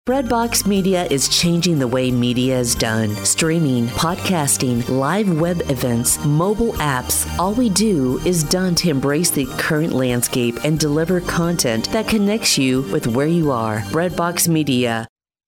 Breadbox Media is changing the way media is done. Streaming, podcasting, live web events, mobile apps. All we do is done to embrace the current landscape and deliver content that connects you with where you are. Breadbox Media.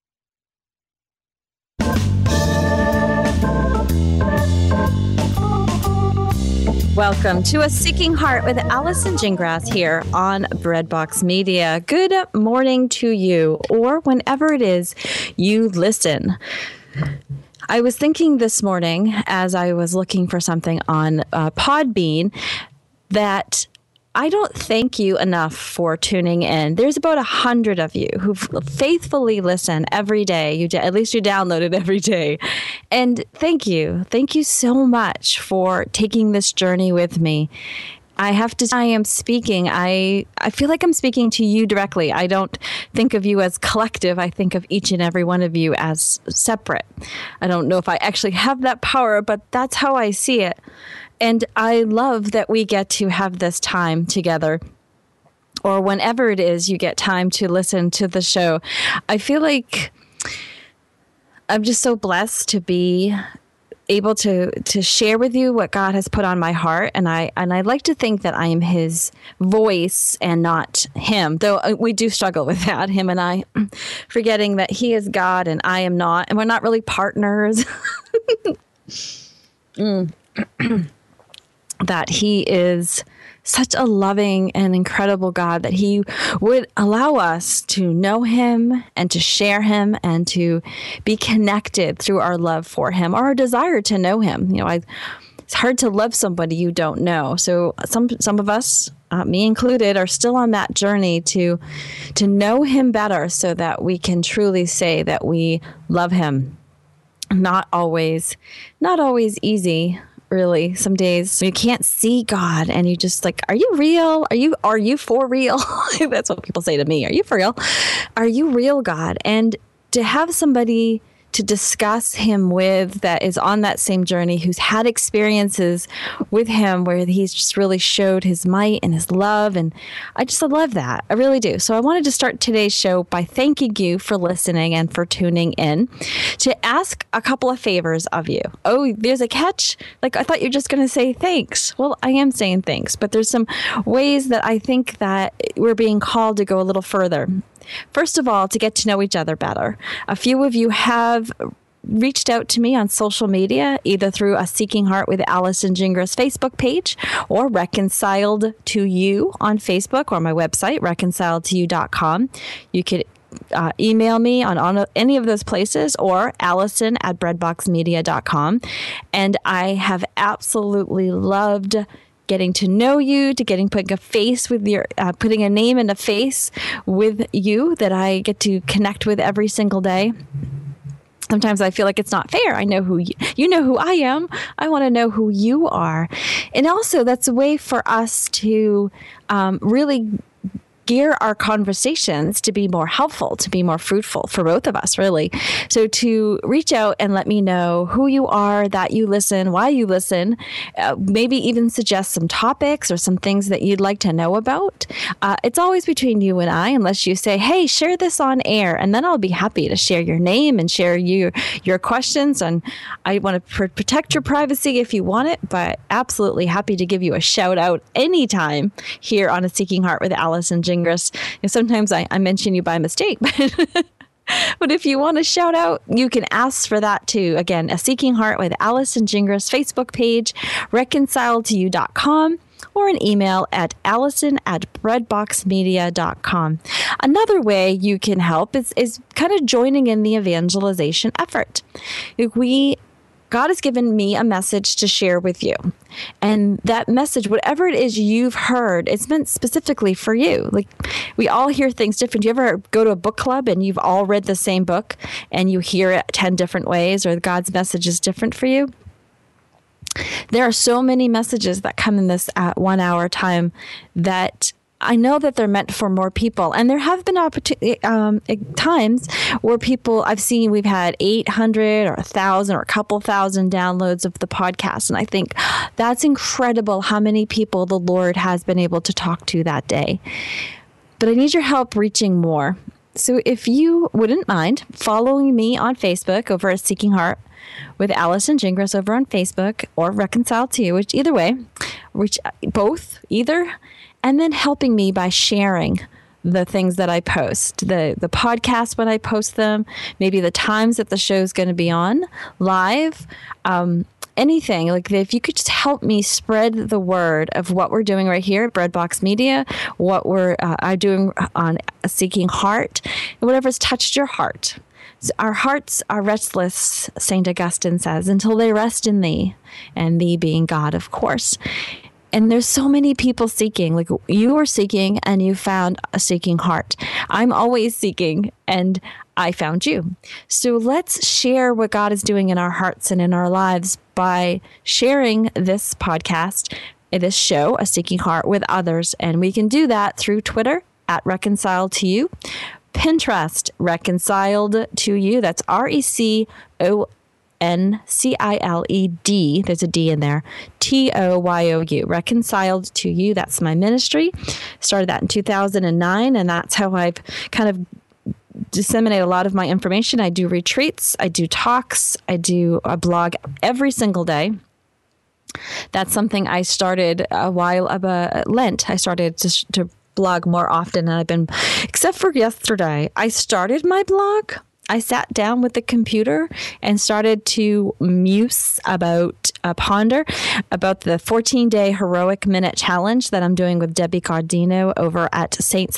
Welcome to A Seeking Heart with Allison Gingras here on Breadbox Media. Good morning to you, or whenever it is you listen. I was thinking this morning as I was looking for something on Podbean that I don't thank you enough for tuning in. There's about 100 of you who faithfully listen every day. At least you download it every day. And thank you. Thank you so much for taking this journey with me. I have to say, I am speaking. I feel like I'm speaking to you directly. I don't think of you as collective. I think of each and every one of you as separate. I don't know if I actually have that power, but that's how I see it. And I love that we get to have this time together, or whenever it is you get time to listen to the show. I feel like I'm just so blessed to be able to share with you what God has put on my heart. And I like to think that I am his voice and not him, though we do struggle with that, him and I, forgetting that he is God and I am not, and we're not really partners. That he is such a loving and incredible God, that he would allow us to know him and to share him and to be connected through our love for him, or our desire to know him. You know, it's hard to love somebody you don't know. So some of us, me included, are still on that journey to know him better so that we can truly say that we love him. Not always easy. Really, some days you can't see God and you just like, are you real? Are you for real? That's what people say to me. Are you for real? Are you real, God? And to have somebody to discuss him with that is on that same journey, who's had experiences with him where he's just really showed his might and his love. And I love that. I really do. So I wanted to start today's show by thanking you for listening and for tuning in, to ask a couple of favors of you. Oh, there's a catch. Like, I thought you were just going to say thanks. Well, I am saying thanks, but there's some ways that I think that we're being called to go a little further. First of all, to get to know each other better. A few of you have reached out to me on social media, either through A Seeking Heart with Allison Gingras Facebook page, or Reconciled to You on Facebook, or my website, reconciledtoyou.com. You could email me on any of those places, or allison@breadboxmedia.com. And I have absolutely loved getting to know you, to putting a face with your, putting a name and a face with you that I get to connect with every single day. Sometimes I feel like it's not fair. I know who you know who I am. I want to know who you are. And also that's a way for us to really gear our conversations to be more helpful, to be more fruitful for both of us, really. So to reach out and let me know who you are, that you listen, why you listen, maybe even suggest some topics or some things that you'd like to know about. It's always between you and I, unless you say, hey, share this on air, and then I'll be happy to share your name and share your questions. And I want to protect your privacy if you want it, but absolutely happy to give you a shout out anytime here on A Seeking Heart with Allison Gingras. Sometimes I mention you by mistake, but if you want to shout out, you can ask for that too. Again, A Seeking Heart with Allison Gingras Facebook page, reconciledtoyou.com, or an email at allison@breadboxmedia.com. Another way you can help is kind of joining in the evangelization effort. God has given me a message to share with you. And that message, whatever it is you've heard, it's meant specifically for you. Like, we all hear things different. Do you ever go to a book club and you've all read the same book and you hear it 10 different ways, or God's message is different for you? There are so many messages that come in this 1 hour time that I know that they're meant for more people. And there have been times where we've had 800 or 1,000 or a couple thousand downloads of the podcast. And I think that's incredible how many people the Lord has been able to talk to that day. But I need your help reaching more. So if you wouldn't mind following me on Facebook over at Seeking Heart with Allison Gingras over on Facebook, or Reconcile to You, which either way, either, and then helping me by sharing the things that I post, the podcast when I post them, maybe the times that the show's going to be on live, anything. Like if you could just help me spread the word of what we're doing right here at Breadbox Media, what we're doing on Seeking Heart, and whatever's touched your heart. So our hearts are restless, St. Augustine says, until they rest in thee, and thee being God, of course. And there's so many people seeking, like you are seeking and you found a seeking heart. I'm always seeking and I found you. So let's share what God is doing in our hearts and in our lives by sharing this podcast, this show, A Seeking Heart, with others. And we can do that through Twitter at Reconciled to You, Pinterest, Reconciled to You. That's RECONCILED. There's a D in there. TOYOU. Reconciled to You. That's my ministry. Started that in 2009, and that's how I've kind of disseminate a lot of my information. I do retreats. I do talks. I blog every single day. That's something I started a while about Lent. I started to blog more often, and I've been, except for yesterday, I started my blog. I sat down with the computer and started to ponder about the 14-day heroic minute challenge that I'm doing with Debbie Cardino over at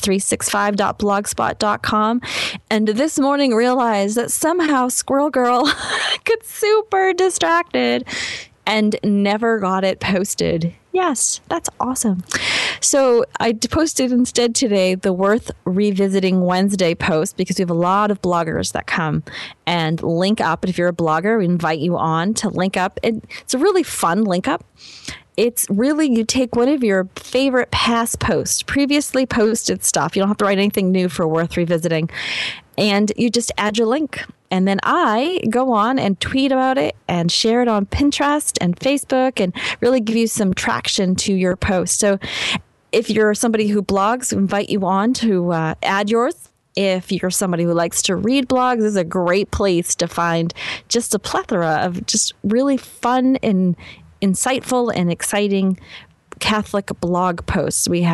saints365.blogspot.com. And this morning realized that somehow Squirrel Girl got super distracted and never got it posted. Yes, that's awesome. So I posted instead today the Worth Revisiting Wednesday post, because we have a lot of bloggers that come and link up. And if you're a blogger, we invite you on to link up. It's a really fun link up. It's really, you take one of your favorite past posts, previously posted stuff. You don't have to write anything new for Worth Revisiting. And you just add your link. And then I go on and tweet about it and share it on Pinterest and Facebook and really give you some traction to your post. So if you're somebody who blogs, we invite you on to add yours. If you're somebody who likes to read blogs, this is a great place to find just a plethora of just really fun and insightful and exciting Catholic blog posts. We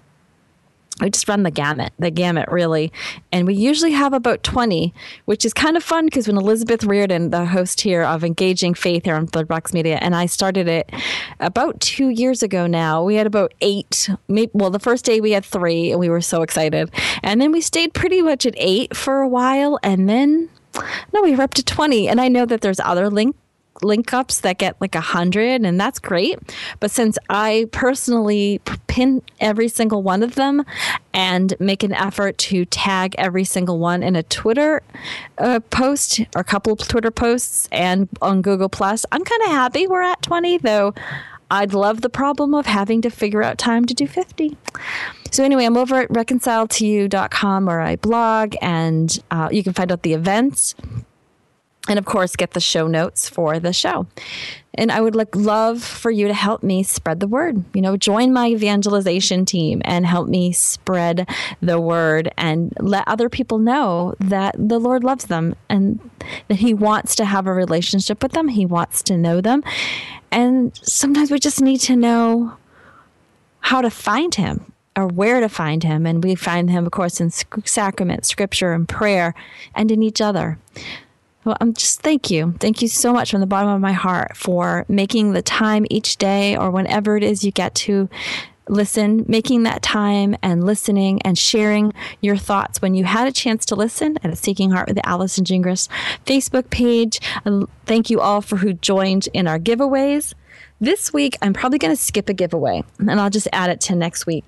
just run the gamut really. And we usually have about 20, which is kind of fun because when Elizabeth Reardon, the host here of Engaging Faith here on Breadbox Media, and I started it about 2 years ago now, we had about 8. The first day we had 3 and we were so excited. And then we stayed pretty much at 8 for a while. And then, we were up to 20. And I know that there's other link ups that get like 100, and that's great. But since I personally pin every single one of them and make an effort to tag every single one in a Twitter post or a couple of Twitter posts and on Google Plus, I'm kind of happy we're at 20, though I'd love the problem of having to figure out time to do 50. So anyway, I'm over at reconciletoyou.com where I blog, and you can find out the events. And of course, get the show notes for the show. And I would love for you to help me spread the word. Join my evangelization team and help me spread the word and let other people know that the Lord loves them and that He wants to have a relationship with them. He wants to know them. And sometimes we just need to know how to find Him or where to find Him. And we find Him, of course, in sacrament, scripture, and prayer, and in each other. Well, thank you. Thank you so much from the bottom of my heart for making the time each day or whenever it is you get to listen, making that time and listening and sharing your thoughts when you had a chance to listen at a Seeking Heart with Allison Gingras Facebook page. And thank you all for who joined in our giveaways. This week, I'm probably going to skip a giveaway and I'll just add it to next week.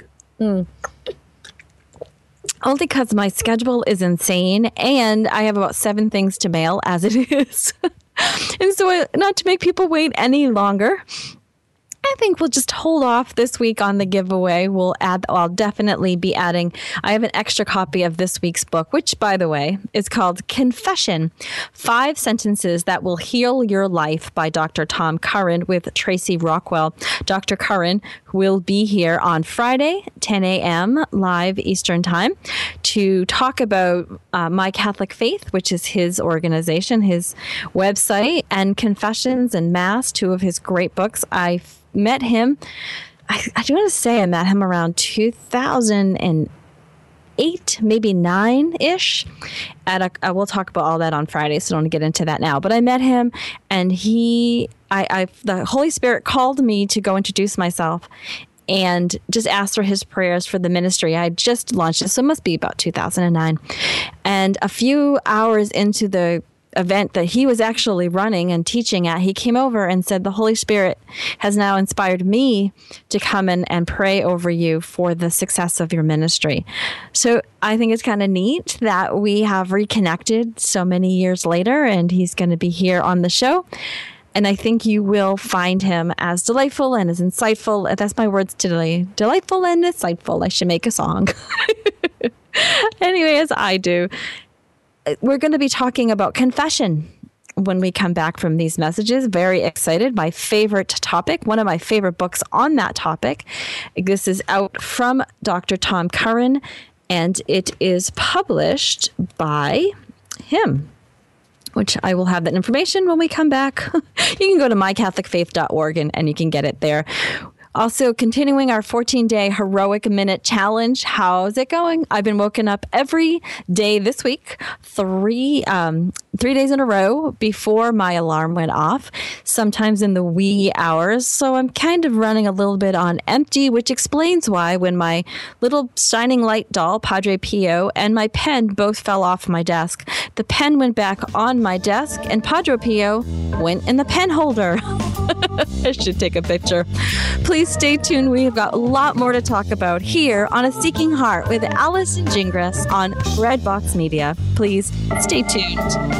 Only because my schedule is insane and I have about 7 things to mail as it is. And so not to make people wait any longer, I think we'll just hold off this week on the giveaway. I'll definitely be adding, I have an extra copy of this week's book, which, by the way, is called Confession, 5 Sentences That Will Heal Your Life by Dr. Tom Curran with Tracy Rockwell. Dr. Curran will be here on Friday, 10 a.m. live Eastern Time to talk about My Catholic Faith, which is his organization, his website, and Confessions and Mass, 2 of his great books. I met him, I do want to say I met him around 2008, maybe 9-ish. We'll talk about all that on Friday, so don't get into that now. But I met him, and the Holy Spirit called me to go introduce myself and just asked for his prayers for the ministry. I just launched it, so it must be about 2009. And a few hours into the event that he was actually running and teaching at, he came over and said, the Holy Spirit has now inspired me to come in and pray over you for the success of your ministry. So I think it's kind of neat that we have reconnected so many years later, and he's going to be here on the show. And I think you will find him as delightful and as insightful. That's my words today. Delightful and insightful. I should make a song. Anyway, as I do. We're going to be talking about confession when we come back from these messages. Very excited. My favorite topic, one of my favorite books on that topic. This is out from Dr. Tom Curran, and it is published by him, which I will have that information when we come back. You can go to mycatholicfaith.org and you can get it there. Also, continuing our 14-day heroic minute challenge. How's it going? I've been woken up every day this week, 3 days in a row before my alarm went off, sometimes in the wee hours. So I'm kind of running a little bit on empty, which explains why when my little shining light doll, Padre Pio, and my pen both fell off my desk, the pen went back on my desk and Padre Pio went in the pen holder. I should take a picture. Please stay tuned. We've got a lot more to talk about here on A Seeking Heart with Allison Gingras on Redbox Media. Please stay tuned.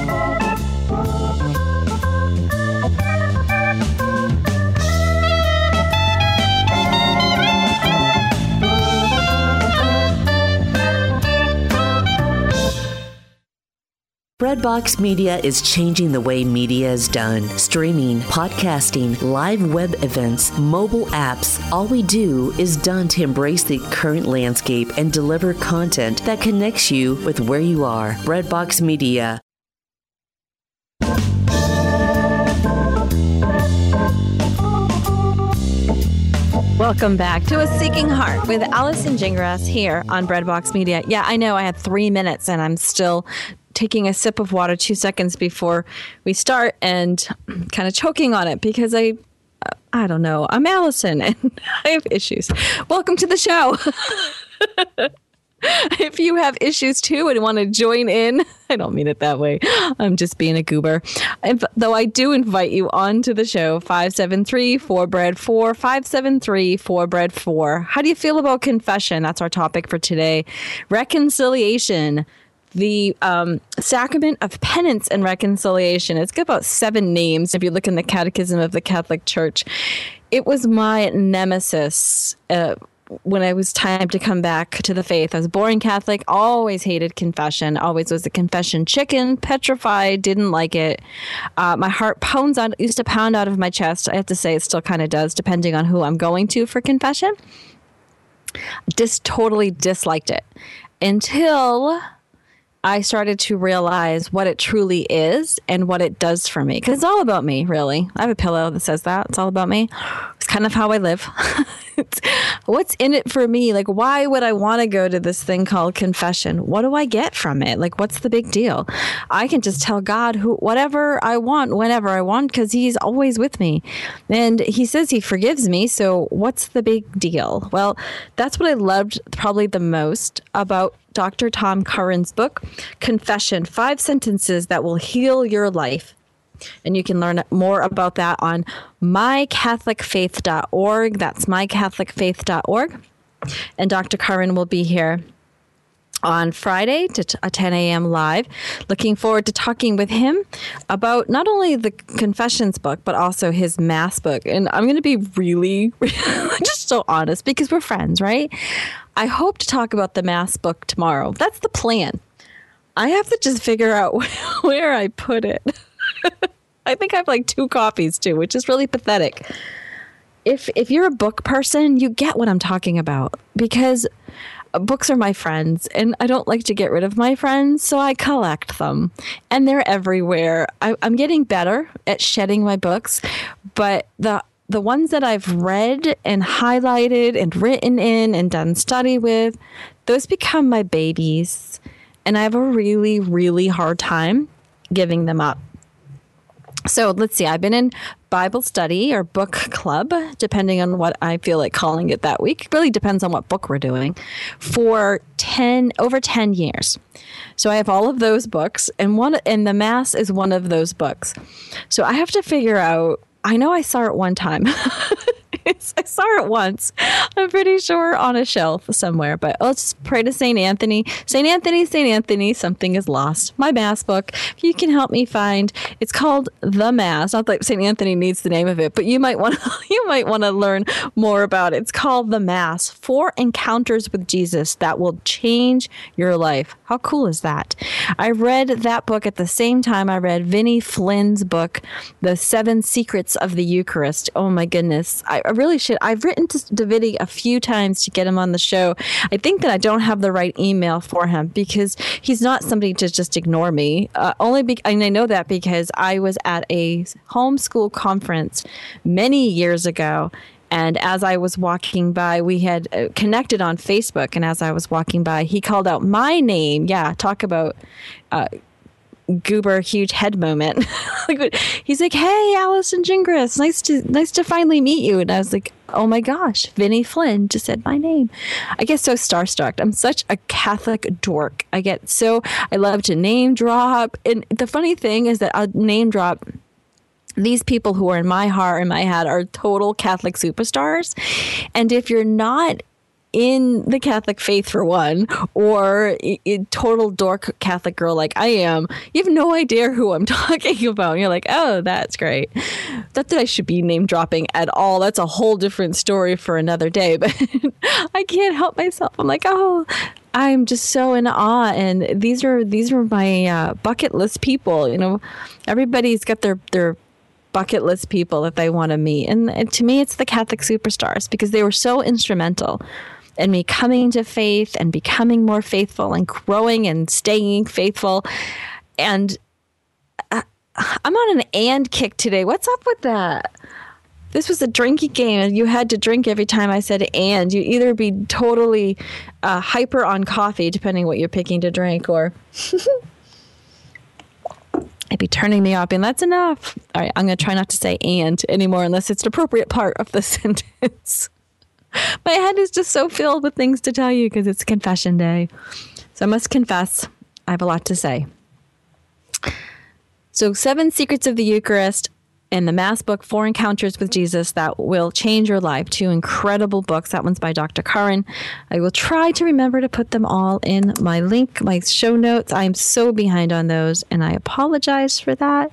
Redbox Media is changing the way media is done. Streaming, podcasting, live web events, mobile apps. All we do is done to embrace the current landscape and deliver content that connects you with where you are. Redbox Media. Welcome back to A Seeking Heart with Allison Gingras here on Redbox Media. Yeah, I know I had 3 minutes and I'm still taking a sip of water 2 seconds before we start and kind of choking on it because I don't know. I'm Allison and I have issues. Welcome to the show. If you have issues too and want to join in, I don't mean it that way. I'm just being a goober. Though I do invite you on to the show, 573-4BREAD4, 573-4BREAD4. How do you feel about confession? That's our topic for today. Reconciliation. The Sacrament of Penance and Reconciliation. It's got about 7 names if you look in the Catechism of the Catholic Church. It was my nemesis when it was time to come back to the faith. I was born Catholic, always hated confession, always was a confession chicken, petrified, didn't like it. My heart used to pound out of my chest. I have to say it still kind of does, depending on who I'm going to for confession. Just totally disliked it until I started to realize what it truly is and what it does for me. Because it's all about me, really. I have a pillow that says that. It's all about me. It's kind of how I live. What's in it for me? Like, why would I want to go to this thing called confession? What do I get from it? Like, what's the big deal? I can just tell God whatever I want, whenever I want, because he's always with me. And he says he forgives me. So what's the big deal? Well, that's what I loved probably the most about Dr. Tom Curran's book, Confession, 5 Sentences That Will Heal Your Life. And you can learn more about that on mycatholicfaith.org. That's mycatholicfaith.org. And Dr. Curran will be here on Friday to 10 a.m. live. Looking forward to talking with him about not only the Confessions book, but also his Mass book. And I'm going to be really just so honest because we're friends, right? I hope to talk about the Mass book tomorrow. That's the plan. I have to just figure out where I put it. I think I have like 2 copies too, which is really pathetic. If you're a book person, you get what I'm talking about because books are my friends and I don't like to get rid of my friends, so I collect them and they're everywhere. I'm getting better at shedding my books, but the ones that I've read and highlighted and written in and done study with, those become my babies. And I have a really, really hard time giving them up. So let's see, I've been in Bible study or book club, depending on what I feel like calling it that week. It really depends on what book we're doing, for over 10 years. So I have all of those books, and the Mass is one of those books. So I have to figure out, I know I saw it one time. I saw it once, I'm pretty sure, on a shelf somewhere. But let's pray to St. Anthony. St. Anthony, St. Anthony, something is lost. My Mass book, if you can help me find, it's called The Mass. Not that St. Anthony needs the name of it, but you might want to learn more about it. It's called The Mass, 4 Encounters with Jesus that will change your life. How cool is that? I read that book at the same time I read Vinnie Flynn's book, The 7 Secrets of the Eucharist. Oh my goodness. I really should. I've written to Vinnie a few times to get him on the show. I think that I don't have the right email for him because he's not somebody to just ignore me. And I know that because I was at a homeschool conference many years ago. And as I was walking by, we had connected on Facebook. And as I was walking by, he called out my name. Yeah, talk about goober huge head moment. He's like, "Hey, Allison Gingras, nice to finally meet you." And I was like, "Oh my gosh, Vinnie Flynn just said my name." I get so starstruck. I'm such a Catholic dork. I love to name drop. And the funny thing is that I'll name drop these people who are in my heart and my head are total Catholic superstars. And if you're not in the Catholic faith, for one, or a total dork Catholic girl like I am, you have no idea who I'm talking about. And you're like, "Oh, that's great." Not that I should be name dropping at all. That's a whole different story for another day. But I can't help myself. I'm like, "Oh, I'm just so in awe." And these are my bucket list people. You know, everybody's got their bucket list people that they want to meet. And to me, it's the Catholic superstars because they were so instrumental in me coming to faith and becoming more faithful and growing and staying faithful. And I'm on an and kick today. What's up with that? This was a drinking game and you had to drink every time I said and. You either be totally hyper on coffee, depending what you're picking to drink, or it'd be turning me off, and that's enough. All right, I'm going to try not to say and anymore unless it's an appropriate part of the sentence. My head is just so filled with things to tell you because it's confession day. So I must confess, I have a lot to say. So 7 Secrets of the Eucharist and the Mass book, 4 Encounters with Jesus that will change your life. 2 incredible books. That one's by Dr. Karin. I will try to remember to put them all in my show notes. I'm so behind on those, and I apologize for that.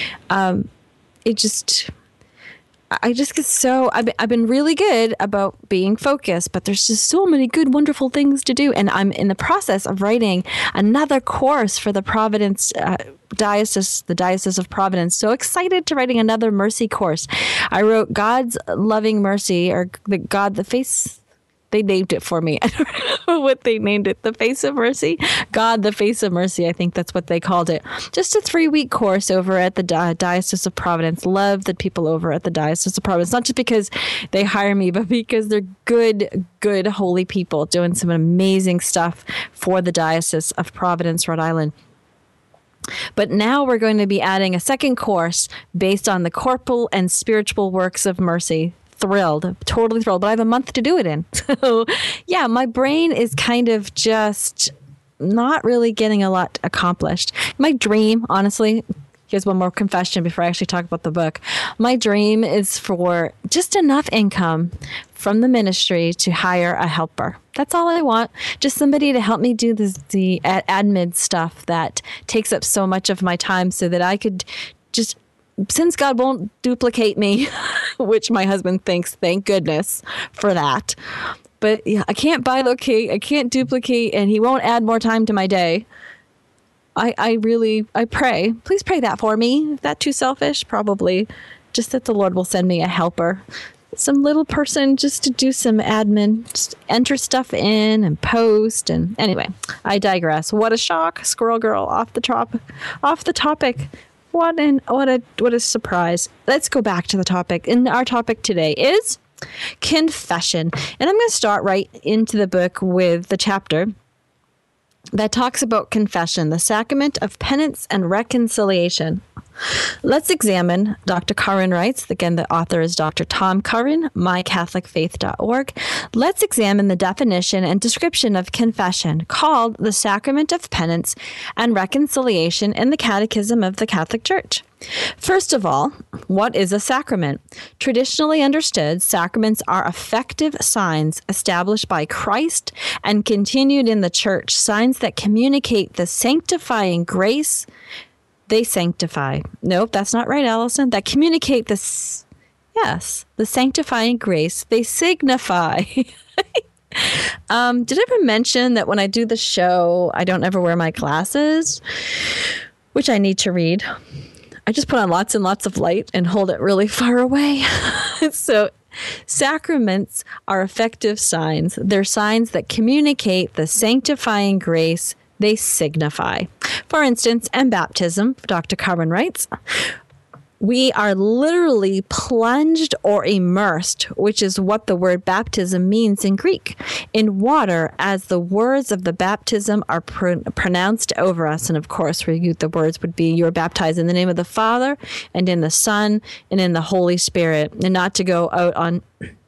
I just get so, I've been really good about being focused, but there's just so many good, wonderful things to do. And I'm in the process of writing another course for the Providence Diocese, the Diocese of Providence. So excited to writing another mercy course. I wrote God's Loving Mercy, or the Face. They named it for me. I don't know what they named it. The Face of Mercy? God, the Face of Mercy. I think that's what they called it. Just a 3-week course over at the Diocese of Providence. Love the people over at the Diocese of Providence. Not just because they hire me, but because they're good, holy people doing some amazing stuff for the Diocese of Providence, Rhode Island. But now we're going to be adding a second course based on the corporal and spiritual works of mercy. Totally thrilled, but I have a month to do it in. So yeah, my brain is kind of just not really getting a lot accomplished. My dream, honestly, Here's one more confession before I actually talk about the book. My dream is for just enough income from the ministry to hire a helper. That's all I want. Just somebody to help me do the admin stuff that takes up so much of my time so that I could just, since God won't duplicate me, which my husband thinks, thank goodness for that. But yeah, I can't bilocate, I can't duplicate, and he won't add more time to my day. I pray. Please pray that for me. Is that too selfish? Probably. Just that the Lord will send me a helper. Some little person just to do some admin, just enter stuff in and post. And anyway, I digress. What a shock. Squirrel Girl off the topic. What a surprise. Let's go back to the topic. And our topic today is confession. And I'm going to start right into the book with the chapter that talks about confession, the sacrament of penance and reconciliation. Let's examine, Dr. Curran writes, again, the author is Dr. Tom Curran, mycatholicfaith.org. Let's examine the definition and description of confession, called the sacrament of penance and reconciliation in the Catechism of the Catholic Church. First of all, what is a sacrament? Traditionally understood, sacraments are effective signs established by Christ and continued in the Church, signs that communicate the sanctifying grace. They sanctify. Nope, that's not right, Allison. That communicate the sanctifying grace. They signify. Did I ever mention that when I do the show, I don't ever wear my glasses, which I need to read? I just put on lots and lots of light and hold it really far away. So sacraments are effective signs. They're signs that communicate the sanctifying grace they signify. For instance, in baptism, Dr. Curran writes, we are literally plunged or immersed, which is what the word baptism means in Greek, in water as the words of the baptism are pronounced over us. And of course, for you, the words would be, you are baptized in the name of the Father and in the Son and in the Holy Spirit. And not to go out on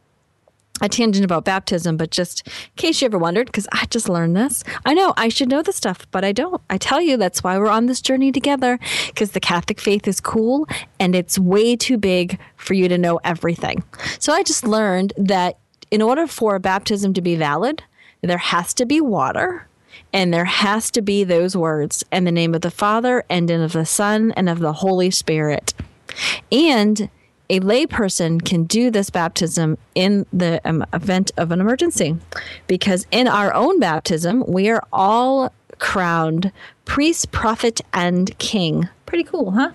a tangent about baptism, but just in case you ever wondered, because I just learned this. I know I should know this stuff, but I don't. I tell you, that's why we're on this journey together, because the Catholic faith is cool and it's way too big for you to know everything. So I just learned that in order for a baptism to be valid, there has to be water and there has to be those words in the name of the Father and of the Son and of the Holy Spirit. And a layperson can do this baptism in the event of an emergency, because in our own baptism, we are all crowned priest, prophet, and king. Pretty cool, huh?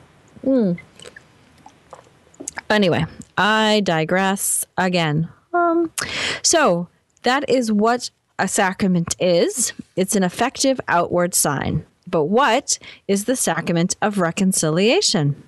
Anyway, I digress again. So that is what a sacrament is. It's an effective outward sign. But what is the sacrament of reconciliation?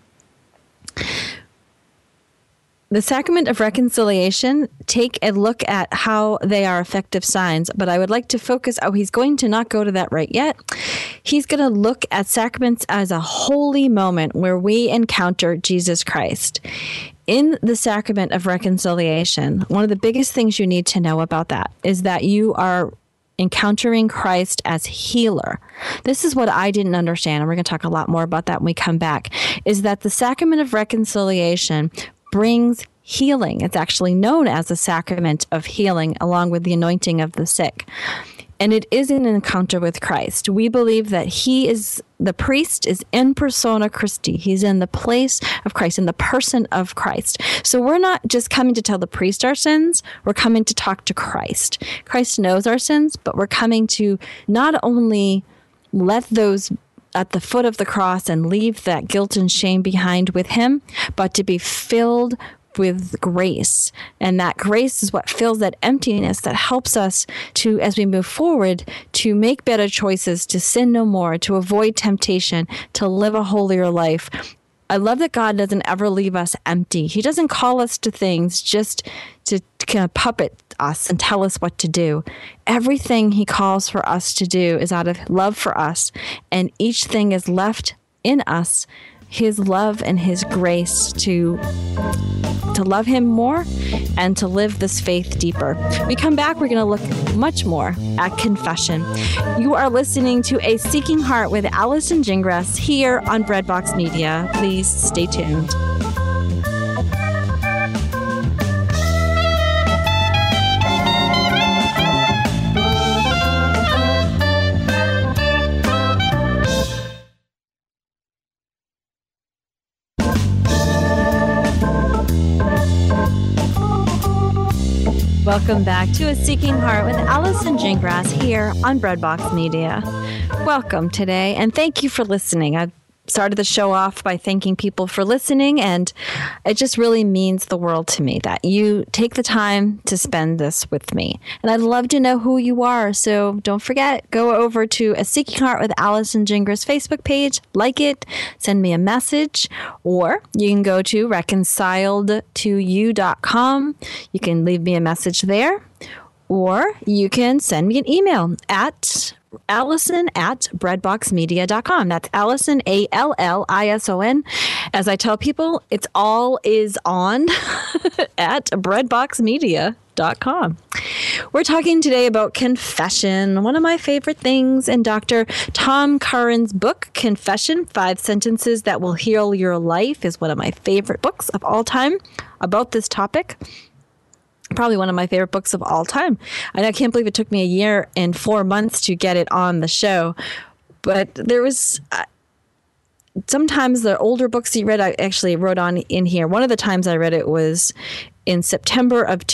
The sacrament of reconciliation, take a look at how they are effective signs, but I would like to focus, he's going to not go to that right yet. He's going to look at sacraments as a holy moment where we encounter Jesus Christ. In the sacrament of reconciliation, one of the biggest things you need to know about that is that you are encountering Christ as healer. This is what I didn't understand, and we're going to talk a lot more about that when we come back, is that the sacrament of reconciliation brings healing. It's actually known as a sacrament of healing, along with the anointing of the sick. And it is an encounter with Christ. We believe that he is, the priest is in persona Christi. He's in the place of Christ, in the person of Christ. So we're not just coming to tell the priest our sins, we're coming to talk to Christ. Christ knows our sins, but we're coming to not only let those at the foot of the cross and leave that guilt and shame behind with him, but to be filled with grace. And that grace is what fills that emptiness that helps us to, as we move forward, to make better choices, to sin no more, to avoid temptation, to live a holier life. I love that God doesn't ever leave us empty. He doesn't call us to things just to kind of puppet us and tell us what to do. Everything he calls for us to do is out of love for us, and each thing is left in us his love and his grace to love him more and to live this faith deeper. When we come back, we're going to look much more at confession. You are listening to A Seeking Heart with Allison Gingras here on Breadbox Media. Please stay tuned. Welcome back to A Seeking Heart with Allison Gingras here on Breadbox Media. Welcome today, and thank you for listening. I've started the show off by thanking people for listening, and it just really means the world to me that you take the time to spend this with me. And I'd love to know who you are, so don't forget, go over to A Seeking Heart with Allison Gingras Facebook page, like it, send me a message, or you can go to reconciledtoyou.com. You can leave me a message there, or you can send me an email at Allison@breadboxmedia.com. That's Allison, Allison. As I tell people, it's all is on at breadboxmedia.com. We're talking today about confession, one of my favorite things, in Dr. Tom Curran's book, Confession, 5 Sentences That Will Heal Your Life, is one of my favorite books of all time about this topic. Probably one of my favorite books of all time. And I can't believe it took me a year and 4 months to get it on the show. But there was sometimes the older books you read, I actually wrote on in here. One of the times I read it was in September of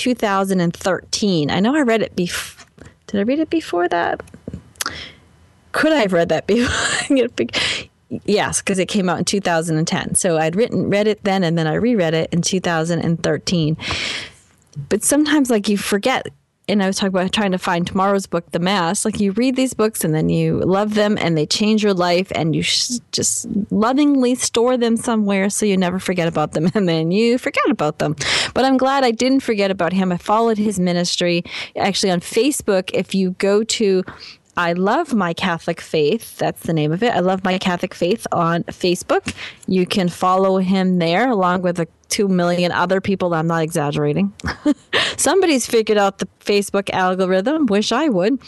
2013. I know I read it before. Did I read it before that? Could I have read that before? Yes, because it came out in 2010. So I'd read it then, and then I reread it in 2013. But sometimes, like, you forget, and I was talking about trying to find tomorrow's book, The Mass. Like, you read these books and then you love them and they change your life, and you just lovingly store them somewhere so you never forget about them, and then you forget about them. But I'm glad I didn't forget about him. I followed his ministry. Actually, on Facebook, if you go to I Love My Catholic Faith, that's the name of it, I Love My Catholic Faith on Facebook, you can follow him there along with 2 million other people. I'm not exaggerating. Somebody's figured out the Facebook algorithm. Wish I would.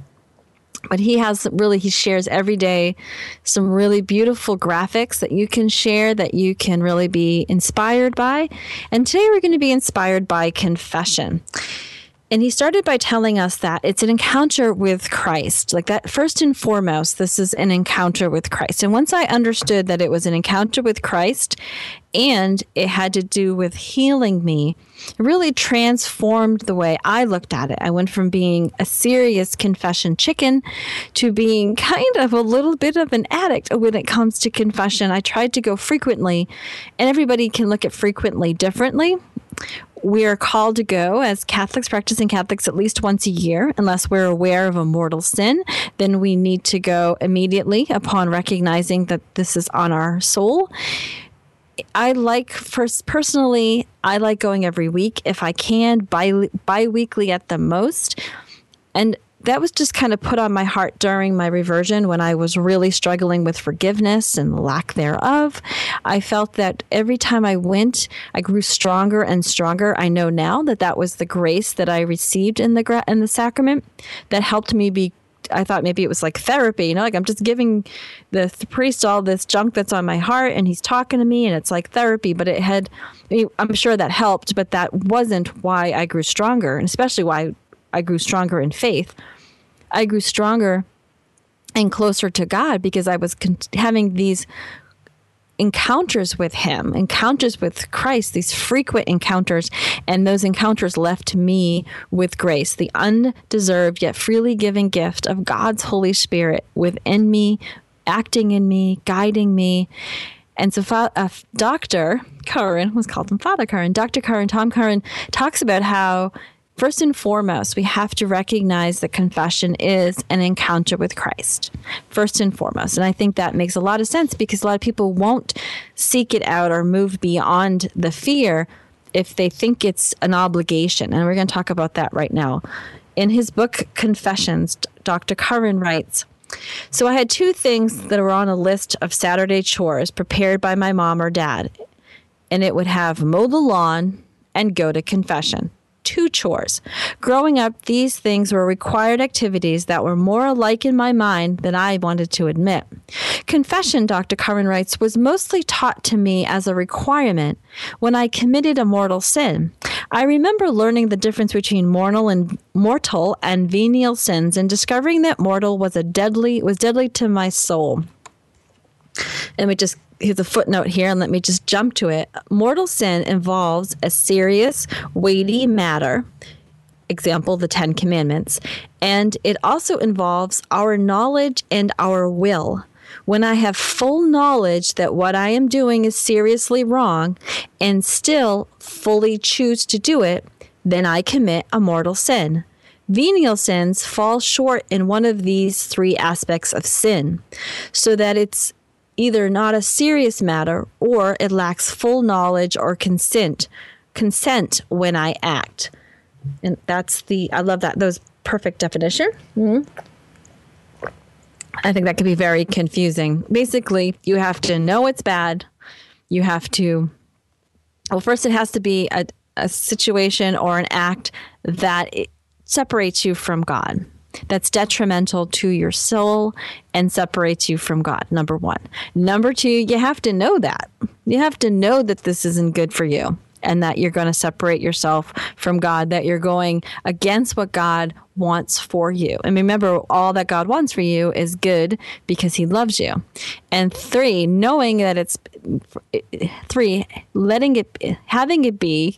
But he shares every day some really beautiful graphics that you can share, that you can really be inspired by. And today we're going to be inspired by confession. And he started by telling us that it's an encounter with Christ. Like that, first and foremost, this is an encounter with Christ. And once I understood that it was an encounter with Christ and it had to do with healing me, it really transformed the way I looked at it. I went from being a serious confession chicken to being kind of a little bit of an addict when it comes to confession. I tried to go frequently, and everybody can look at frequently differently. We are called to go as Catholics, practicing Catholics, at least once a year, unless we're aware of a mortal sin. Then we need to go immediately upon recognizing that this is on our soul. Personally, I like going every week if I can, bi-weekly at the most. And that was just kind of put on my heart during my reversion when I was really struggling with forgiveness and the lack thereof. I felt that every time I went, I grew stronger and stronger. I know now that that was the grace that I received in the sacrament that helped me be. I thought maybe it was like therapy, like I'm just giving the priest all this junk that's on my heart and he's talking to me and it's like therapy. But I'm sure that helped, but that wasn't why I grew stronger, and especially why I grew stronger in faith. I grew stronger and closer to God because I was having these encounters with him, encounters with Christ, these frequent encounters, and those encounters left me with grace, the undeserved yet freely given gift of God's Holy Spirit within me, acting in me, guiding me. And so Dr. Curran, let's call him Father Curran, Dr. Curran, Tom Curran, talks about how first and foremost, we have to recognize that confession is an encounter with Christ, first and foremost. And I think that makes a lot of sense because a lot of people won't seek it out or move beyond the fear if they think it's an obligation. And we're going to talk about that right now. In his book, Confessions, Dr. Curran writes, "So I had 2 things that were on a list of Saturday chores prepared by my mom or dad. And it would have mow the lawn and go to confession. 2 chores. Growing up, these things were required activities that were more alike in my mind than I wanted to admit. Confession, Dr. Curran writes, was mostly taught to me as a requirement when I committed a mortal sin. I remember learning the difference between mortal and venial sins and discovering that mortal was deadly to my soul. And here's a footnote here, and let me just jump to it. Mortal sin involves a serious, weighty matter, example, the 10 Commandments, and it also involves our knowledge and our will. When I have full knowledge that what I am doing is seriously wrong and still fully choose to do it, then I commit a mortal sin. Venial sins fall short in one of these 3 aspects of sin, so that it's either not a serious matter or it lacks full knowledge or consent when I act. And I love that. That was perfect definition. Mm-hmm. I think that could be very confusing. Basically, you have to know it's bad. You have to, first it has to be a situation or an act that it separates you from God. That's detrimental to your soul and separates you from God, number 1. Number 2, you have to know that. You have to know that this isn't good for you and that you're going to separate yourself from God, that you're going against what God wants for you. And remember, all that God wants for you is good because he loves you. And 3, knowing that having it be,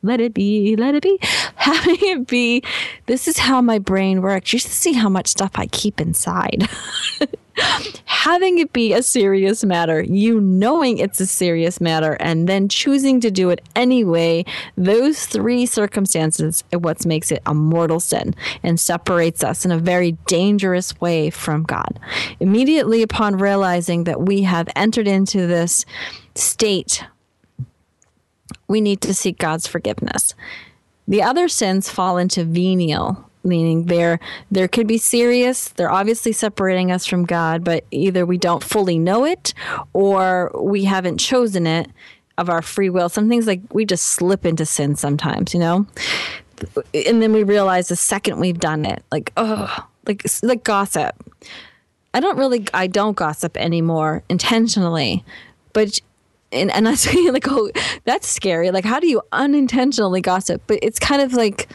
this is how my brain works. You should see how much stuff I keep inside. Having it be a serious matter, you knowing it's a serious matter, and then choosing to do it anyway, those 3 circumstances are what makes it a mortal sin and separates us in a very dangerous way from God. Immediately upon realizing that we have entered into this state, we need to seek God's forgiveness. The other sins fall into venial, meaning there could be serious. They're obviously separating us from God, but either we don't fully know it or we haven't chosen it of our free will. Some things like we just slip into sin sometimes, and then we realize the second we've done it, like gossip. I don't gossip anymore intentionally, but and I say like, oh, that's scary. Like, how do you unintentionally gossip? But it's kind of like,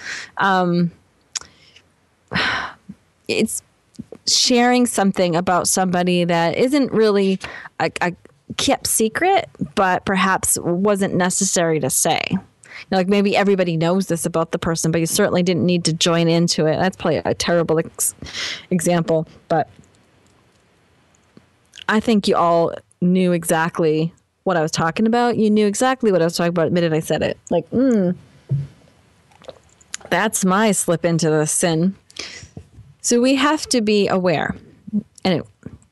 it's sharing something about somebody that isn't really a kept secret, but perhaps wasn't necessary to say. Like maybe everybody knows this about the person, but you certainly didn't need to join into it. That's probably a terrible example, but I think you all knew exactly what I was talking about. You knew exactly what I was talking about the minute I said it. Like, that's my slip into the sin. So we have to be aware. Anyway,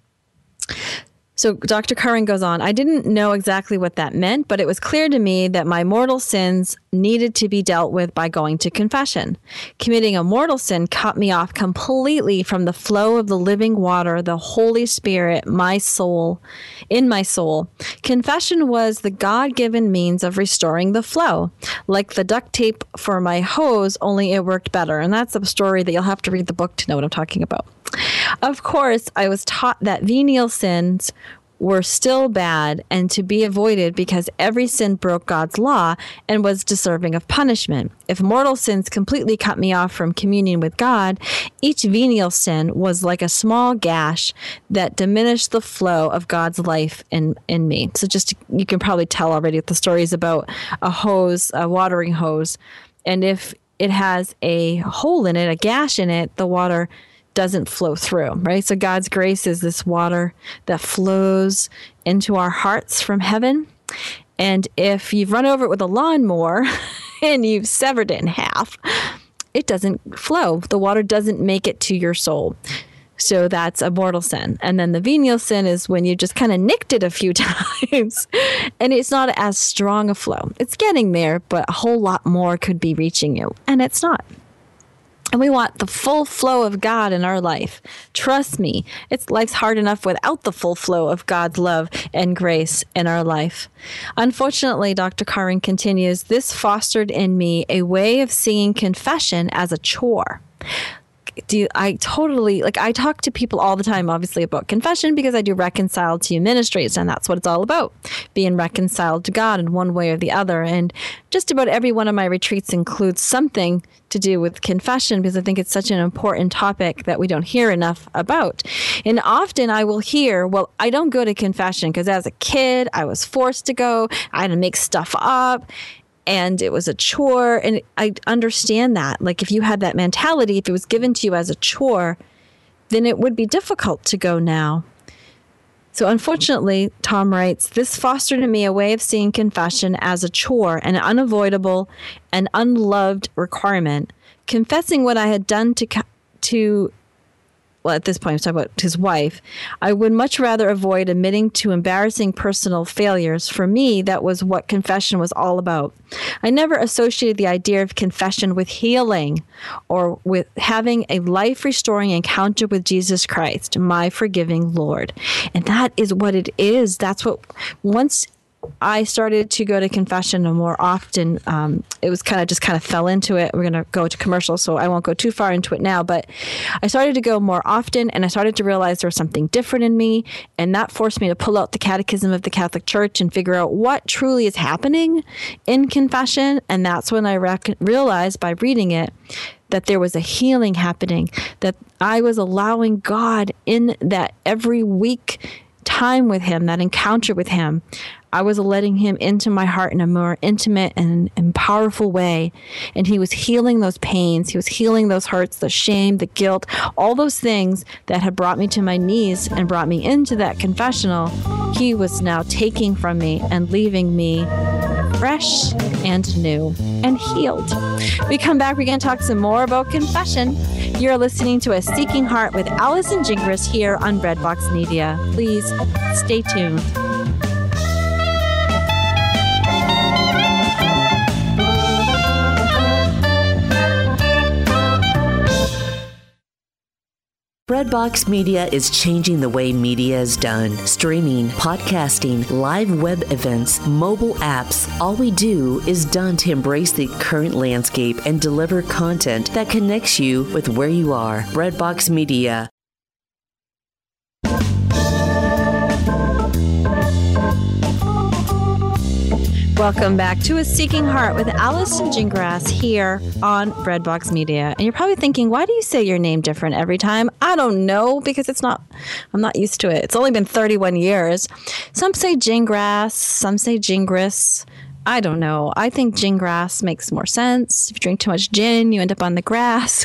so Dr. Curran goes on, I didn't know exactly what that meant, but it was clear to me that my mortal sins needed to be dealt with by going to confession. Committing a mortal sin cut me off completely from the flow of the living water, the Holy Spirit, in my soul. Confession was the God-given means of restoring the flow, like the duct tape for my hose, only it worked better. And that's a story that you'll have to read the book to know what I'm talking about. Of course, I was taught that venial sins were still bad and to be avoided because every sin broke God's law and was deserving of punishment. If mortal sins completely cut me off from communion with God, each venial sin was like a small gash that diminished the flow of God's life in me. So you can probably tell already with the stories about a watering hose. And if it has a hole in it, a gash in it, the water doesn't flow through, right? So God's grace is this water that flows into our hearts from heaven. And if you've run over it with a lawnmower and you've severed it in half, it doesn't flow. The water doesn't make it to your soul. So that's a mortal sin. And then the venial sin is when you just kind of nicked it a few times and it's not as strong a flow. It's getting there, but a whole lot more could be reaching you. And it's not. And we want the full flow of God in our life. Trust me, life's hard enough without the full flow of God's love and grace in our life. Unfortunately, Dr. Karin continues, this fostered in me a way of seeing confession as a chore. I talk to people all the time, obviously, about confession because I do Reconciled to You ministries, and that's what it's all about, being reconciled to God in one way or the other. And just about every one of my retreats includes something to do with confession because I think it's such an important topic that we don't hear enough about. And often I will hear, well, I don't go to confession because as a kid, I was forced to go. I had to make stuff up. And it was a chore. And I understand that. Like if you had that mentality, if it was given to you as a chore, then it would be difficult to go now. So unfortunately, Tom writes, this fostered in me a way of seeing confession as a chore, an unavoidable and unloved requirement. Confessing what I had done at this point, I'm talking about his wife, I would much rather avoid admitting to embarrassing personal failures. For me, that was what confession was all about. I never associated the idea of confession with healing or with having a life-restoring encounter with Jesus Christ, my forgiving Lord. And that is what it is. That's what, once I started to go to confession more often. It was kind of fell into it. We're going to go to commercial, so I won't go too far into it now. But I started to go more often, and I started to realize there was something different in me. And that forced me to pull out the Catechism of the Catholic Church and figure out what truly is happening in confession. And that's when I realized by reading it that there was a healing happening, that I was allowing God in that every week time with him, that encounter with him. I was letting him into my heart in a more intimate and powerful way. And he was healing those pains. He was healing those hurts, the shame, the guilt, all those things that had brought me to my knees and brought me into that confessional. He was now taking from me and leaving me fresh and new and healed. We come back, we're going to talk some more about confession. You're listening to A Seeking Heart with Allison Gingras here on Breadbox Media. Please stay tuned. Breadbox Media is changing the way media is done. Streaming, podcasting, live web events, mobile apps. All we do is done to embrace the current landscape and deliver content that connects you with where you are. Breadbox Media. Welcome back to A Seeking Heart with Allison Gingras here on Breadbox Media. And you're probably thinking, why do you say your name different every time? I don't know, because I'm not used to it. It's only been 31 years. Some say Gingras, some say Gingras. I don't know. I think Gingras makes more sense. If you drink too much gin, you end up on the grass.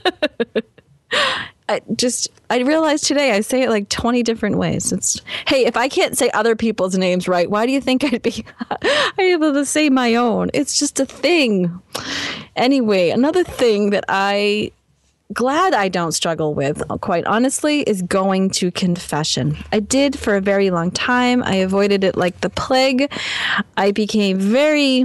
I realized today I say it like 20 different ways. Hey, if I can't say other people's names right, why do you think I'd be able to say my own? It's just a thing. Anyway, another thing that glad I don't struggle with, quite honestly, is going to confession. I did for a very long time. I avoided it like the plague. I became very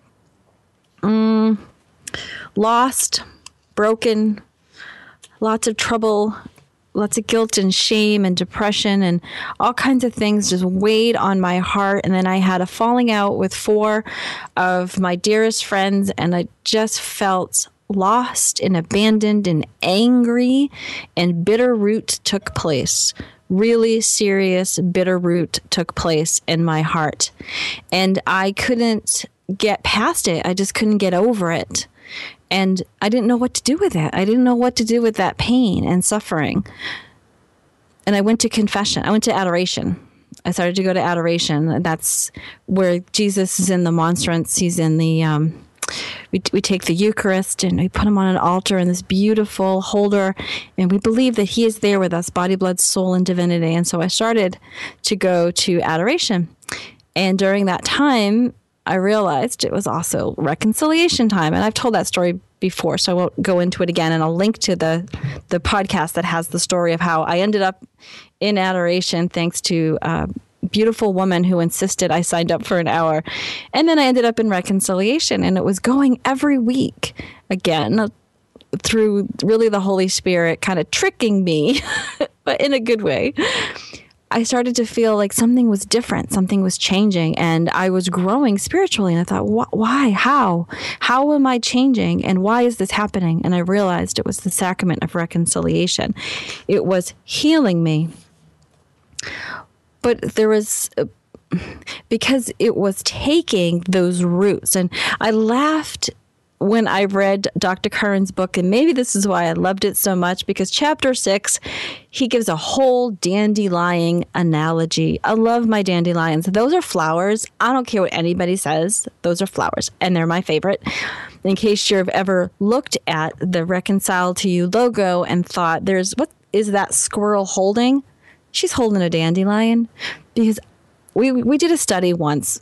lost, broken, lots of trouble, lots of guilt and shame and depression and all kinds of things just weighed on my heart. And then I had a falling out with 4 of my dearest friends, and I just felt lost and abandoned and angry, and bitter root took place. Really serious bitter root took place in my heart. And I couldn't get past it. I just couldn't get over it. And I didn't know what to do with it. I didn't know what to do with that pain and suffering. And I went to confession. I went to adoration. I started to go to adoration. That's where Jesus is in the monstrance. He's in the, we take the Eucharist and we put him on an altar in this beautiful holder. And we believe that he is there with us, body, blood, soul, and divinity. And so I started to go to adoration. And during that time, I realized it was also reconciliation time. And I've told that story before, so I won't go into it again. And I'll link to the podcast that has the story of how I ended up in adoration thanks to a beautiful woman who insisted I signed up for an hour. And then I ended up in reconciliation, and it was going every week. Again, through really the Holy Spirit kind of tricking me, but in a good way, I started to feel like something was different, something was changing, and I was growing spiritually. And I thought, why? How am I changing? And why is this happening? And I realized it was the sacrament of reconciliation. It was healing me. But there was, because it was taking those roots. And I laughed when I read Dr. Curran's book, and maybe this is why I loved it so much, because chapter 6, he gives a whole dandelion analogy. I love my dandelions. Those are flowers. I don't care what anybody says. Those are flowers, and they're my favorite. In case you've ever looked at the Reconcile to You logo and thought, what is that squirrel holding? She's holding a dandelion. Because we did a study once,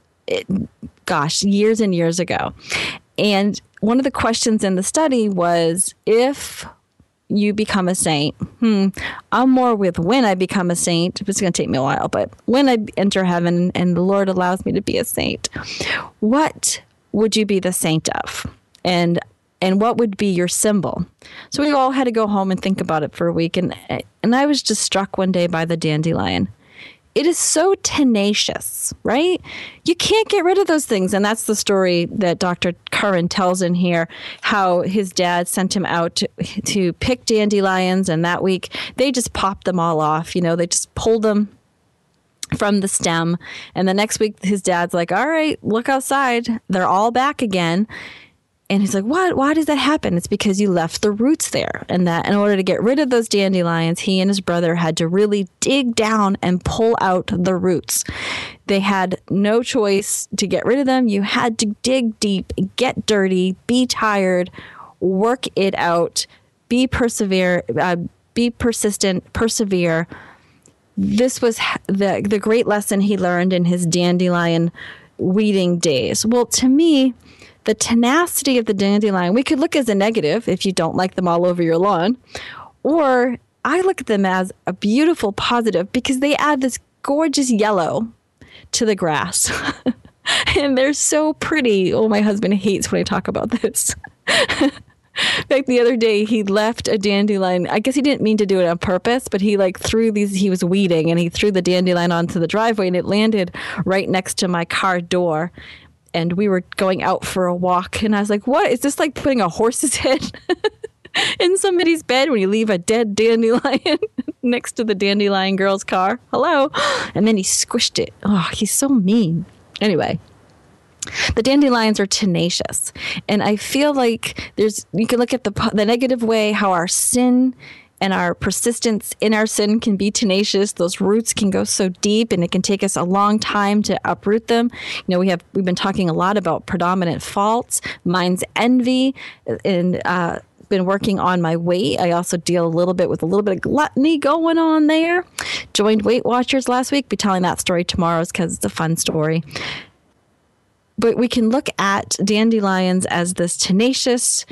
years and years ago. And one of the questions in the study was, if you become a saint, I'm more with when I become a saint. It's going to take me a while, but when I enter heaven and the Lord allows me to be a saint, what would you be the saint of? And what would be your symbol? So we all had to go home and think about it for a week. And I was just struck one day by the dandelion. It is so tenacious, right? You can't get rid of those things. And that's the story that Dr. Curran tells in here, how his dad sent him out to pick dandelions. And that week, they just popped them all off. They just pulled them from the stem. And the next week, his dad's like, all right, look outside. They're all back again. And he's like, what? Why does that happen? It's because you left the roots there. And that in order to get rid of those dandelions, he and his brother had to really dig down and pull out the roots. They had no choice to get rid of them. You had to dig deep, get dirty, be tired, work it out, be persistent, persevere. This was the great lesson he learned in his dandelion weeding days. Well, to me, the tenacity of the dandelion, we could look as a negative if you don't like them all over your lawn, or I look at them as a beautiful positive because they add this gorgeous yellow to the grass. And they're so pretty. Oh, my husband hates when I talk about this. In fact, the other day he left a dandelion. I guess he didn't mean to do it on purpose, but he he was weeding and he threw the dandelion onto the driveway and it landed right next to my car door. And we were going out for a walk. And I was like, what? Is this like putting a horse's head in somebody's bed when you leave a dead dandelion next to the dandelion girl's car? Hello. And then he squished it. Oh, he's so mean. Anyway, the dandelions are tenacious. And I feel like you can look at the negative way, how our sin and our persistence in our sin can be tenacious. Those roots can go so deep, and it can take us a long time to uproot them. We've been talking a lot about predominant faults. Mine's envy, and been working on my weight. I also deal with a little bit of gluttony going on there. Joined Weight Watchers last week. Be telling that story tomorrow because it's a fun story. But we can look at dandelions as this tenacious,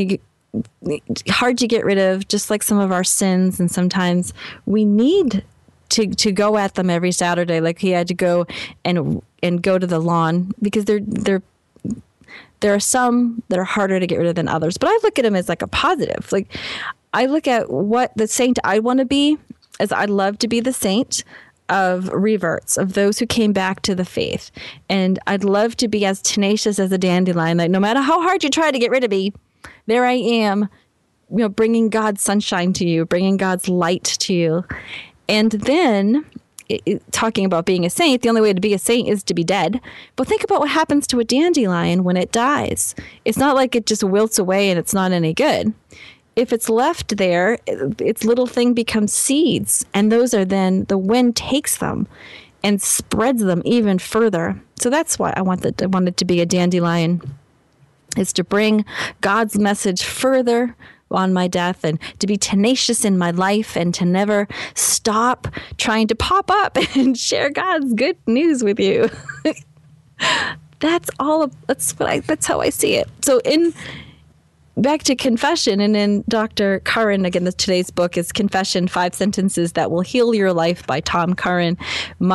hard to get rid of, just like some of our sins. And sometimes we need to go at them every Saturday. Like he had to go and go to the lawn because there are some that are harder to get rid of than others. But I look at them as like a positive. Like I look at what the saint I want to be, as I'd love to be the saint of reverts, of those who came back to the faith. And I'd love to be as tenacious as a dandelion. Like no matter how hard you try to get rid of me, there I am, bringing God's sunshine to you, bringing God's light to you. And then, talking about being a saint, the only way to be a saint is to be dead. But think about what happens to a dandelion when it dies. It's not like it just wilts away and it's not any good. If it's left there, its little thing becomes seeds. And those are then, the wind takes them and spreads them even further. So that's why I wanted to be a dandelion. Is to bring God's message further on my death and to be tenacious in my life and to never stop trying to pop up and share God's good news with you. That's how I see it. So back to confession, and in Dr. Curran, again, today's book is Confession, 5 Sentences That Will Heal Your Life by Tom Curran,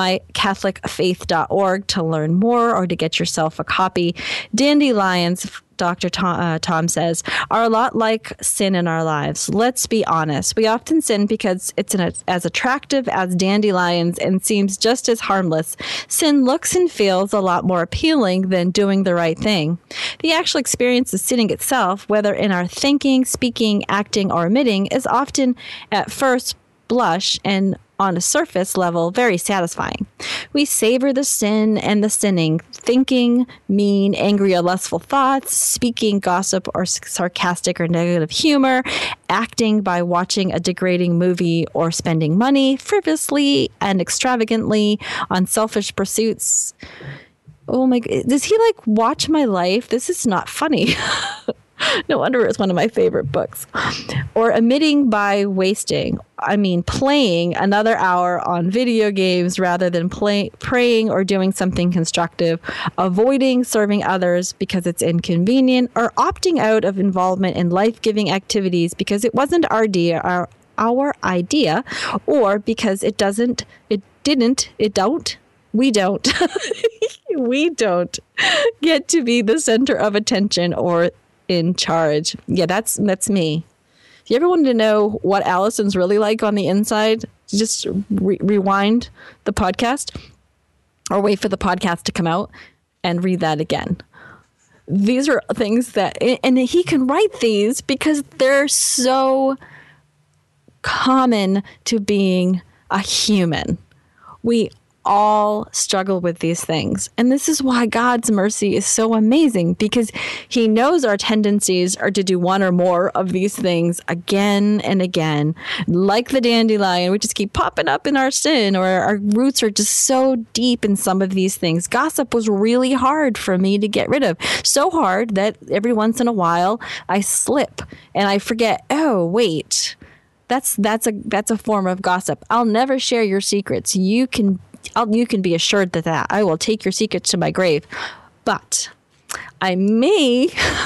mycatholicfaith.org to learn more or to get yourself a copy. Dandelions, Dr. Tom says, are a lot like sin in our lives. Let's be honest. We often sin because it's as attractive as dandelions and seems just as harmless. Sin looks and feels a lot more appealing than doing the right thing. The actual experience of sinning itself, whether in our thinking, speaking, acting, or omitting, is often at first blush and on a surface level, very satisfying. We savor the sin and the sinning, thinking mean, angry, or lustful thoughts, speaking gossip or sarcastic or negative humor, acting by watching a degrading movie or spending money frivolously and extravagantly on selfish pursuits. Oh my, does he like watch my life? This is not funny. No wonder it's one of my favorite books. Or omitting by playing another hour on video games rather than praying or doing something constructive, avoiding serving others because it's inconvenient, or opting out of involvement in life-giving activities because it wasn't our idea, or because we don't get to be the center of attention or in charge. Yeah, that's me. If you ever wanted to know what Allison's really like on the inside, just rewind the podcast or wait for the podcast to come out and read that again. These are things that, and he can write these because they're so common to being a human. We all struggle with these things. And this is why God's mercy is so amazing, because he knows our tendencies are to do one or more of these things again and again. Like the dandelion, we just keep popping up in our sin, or our roots are just so deep in some of these things. Gossip was really hard for me to get rid of. So hard that every once in a while I slip and I forget, oh, wait, that's a form of gossip. I'll never share your secrets. You can be assured that I will take your secrets to my grave. But I may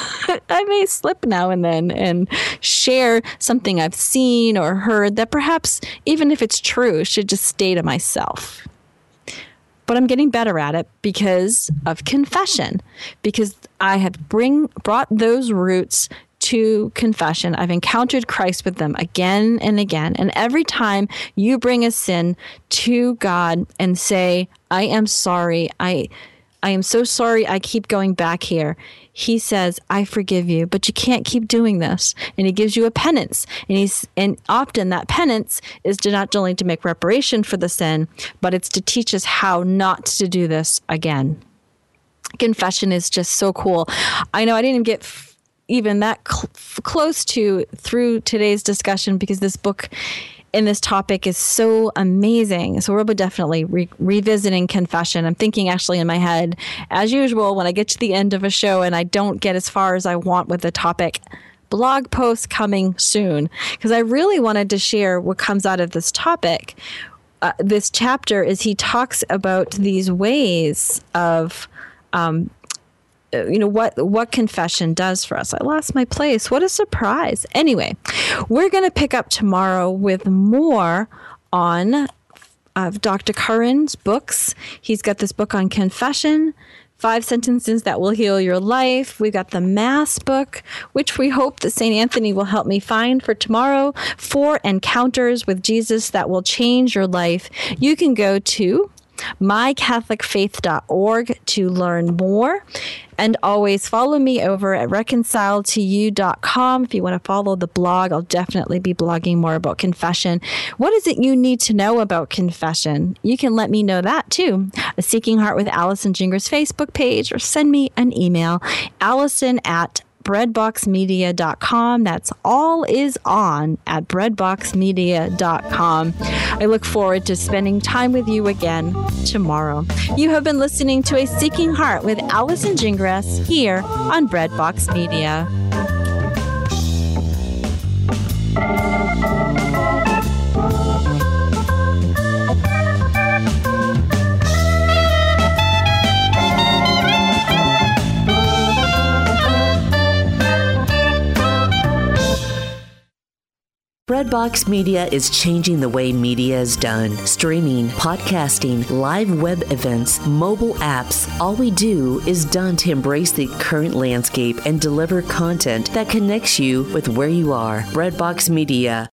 slip now and then and share something I've seen or heard that perhaps, even if it's true, should just stay to myself. But I'm getting better at it because of confession, because I have brought those roots to confession. I've encountered Christ with them again and again. And every time you bring a sin to God and say, I am sorry, I am so sorry I keep going back here, he says, I forgive you, but you can't keep doing this. And he gives you a penance. And often that penance is not only to make reparation for the sin, but it's to teach us how not to do this again. Confession is just so cool. I know I didn't get even that close to through today's discussion because this book and this topic is so amazing. So we'll be definitely revisiting confession. I'm thinking actually in my head, as usual, when I get to the end of a show and I don't get as far as I want with the topic, blog post coming soon, because I really wanted to share what comes out of this topic. This chapter is he talks about these ways of what confession does for us. I lost my place. What a surprise. Anyway, we're going to pick up tomorrow with more on Dr. Curran's books. He's got this book on confession, 5 Sentences That Will Heal Your Life. We've got the Mass book, which we hope that St. Anthony will help me find for tomorrow. 4 Encounters with Jesus That Will Change Your Life. You can go to mycatholicfaith.org to learn more. And always follow me over at reconciledtoyou.com. If you want to follow the blog, I'll definitely be blogging more about confession. What is it you need to know about confession? You can let me know that too. A Seeking Heart with Allison Gingras Facebook page, or send me an email, allison@breadboxmedia.com. That's all is on at breadboxmedia.com. I look forward to spending time with you again tomorrow. You have been listening to A Seeking Heart with Allison Gingras here on Breadbox Media. Breadbox Media is changing the way media is done. Streaming, podcasting, live web events, mobile apps. All we do is done to embrace the current landscape and deliver content that connects you with where you are. Breadbox Media.